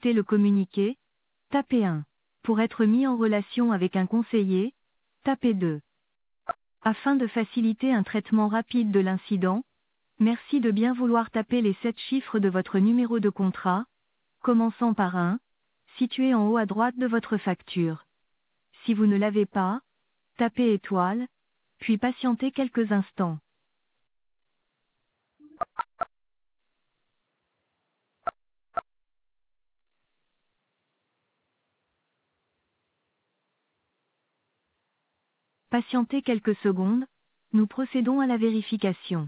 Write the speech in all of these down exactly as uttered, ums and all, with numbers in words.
écouter le communiqué, tapez un. Pour être mis en relation avec un conseiller, tapez deux. Afin de faciliter un traitement rapide de l'incident, merci de bien vouloir taper les sept chiffres de votre numéro de contrat, commençant par un, situé en haut à droite de votre facture. Si vous ne l'avez pas, tapez étoile, puis patientez quelques instants. Patientez quelques secondes, nous procédons à la vérification.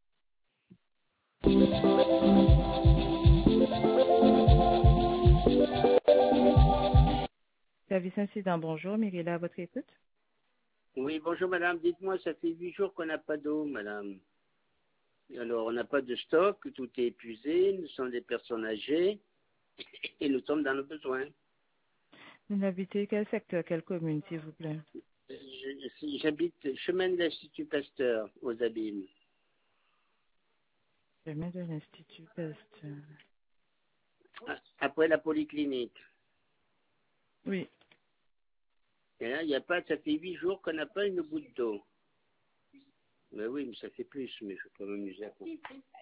Service incident, bonjour, Myriela, à votre écoute. Oui, bonjour madame, dites-moi, ça fait huit jours qu'on n'a pas d'eau, madame. Alors, on n'a pas de stock, tout est épuisé, nous sommes des personnes âgées et nous sommes dans le besoin. Vous habitez quel secteur, quelle commune, s'il vous plaît? Je- si- J'habite chemin de l'Institut Pasteur, aux Abîmes. Chemin de l'Institut Pasteur. Ah, après la polyclinique. Oui. Et là, il n'y a pas, ça fait huit jours qu'on n'a pas une goutte d'eau. Mais oui, mais ça fait plus, mais je peux pas m'amuser à compter.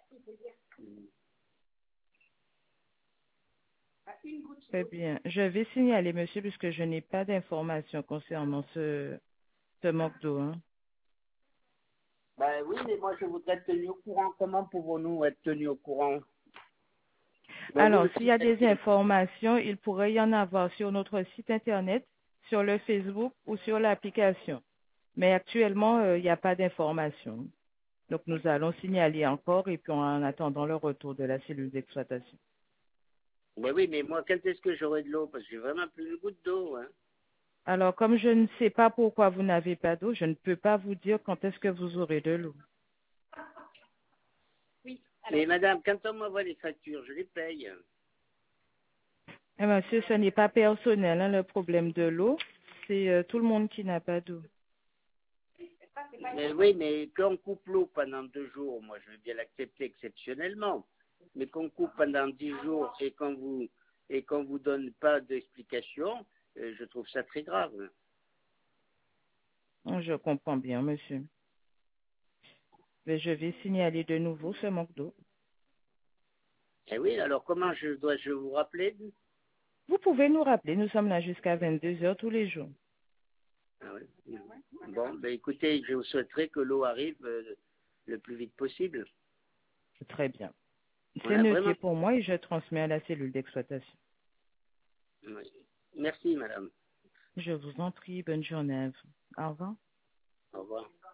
Très bien. Je vais signaler, monsieur, puisque je n'ai pas d'informations concernant ce, ce manque d'eau. Hein. Ben oui, mais moi je voudrais être tenu au courant. Comment pouvons-nous être tenus au courant? Ben, vous Alors, le s'il y a des contactez. informations, il pourrait y en avoir sur notre site Internet, sur le Facebook ou sur l'application. Mais actuellement, euh, il n'y a pas d'informations. Donc, nous allons signaler encore et puis en attendant le retour de la cellule d'exploitation. Ben oui, mais moi, quand est-ce que j'aurai de l'eau? Parce que j'ai vraiment plus une goutte d'eau. Hein. Alors, comme je ne sais pas pourquoi vous n'avez pas d'eau, je ne peux pas vous dire quand est-ce que vous aurez de l'eau. Mais madame, quand on m'envoie les factures, je les paye. Eh, monsieur, ce n'est pas personnel, hein, le problème de l'eau. C'est euh, tout le monde qui n'a pas d'eau. Mais oui, mais qu'on coupe l'eau pendant deux jours, moi je veux bien l'accepter exceptionnellement. Mais qu'on coupe pendant dix jours et qu'on vous et qu'on vous donne pas d'explication, euh, je trouve ça très grave. Je comprends bien, monsieur. Mais je vais signaler de nouveau ce manque d'eau. Eh oui, alors comment je dois je vous rappeler? Vous pouvez nous rappeler, nous sommes là jusqu'à vingt-deux heures tous les jours. Ah oui. Bon, ben écoutez, je vous souhaiterais que l'eau arrive euh, le plus vite possible. Très bien. On C'est a noté vraiment. pour moi et je transmets à la cellule d'exploitation. Oui. Merci, madame. Je vous en prie, bonne journée à vous. Au revoir. Au revoir.